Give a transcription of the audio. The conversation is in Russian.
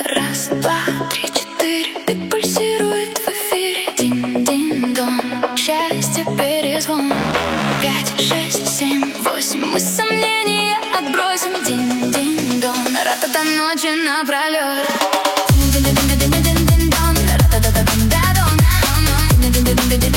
Раз, два, три, четыре. Бит пульсирует в эфире. Динь-динь-дон, счастье перезвон. 5, 6, 7, 8. Мы сомнения отбросим. Динь-динь-дон, ра-та-та ночи напролет. Динь-динь-динь-динь-динь-дон, ра-та-та-та-дон-да-дон. Динь-динь-динь-динь-динь.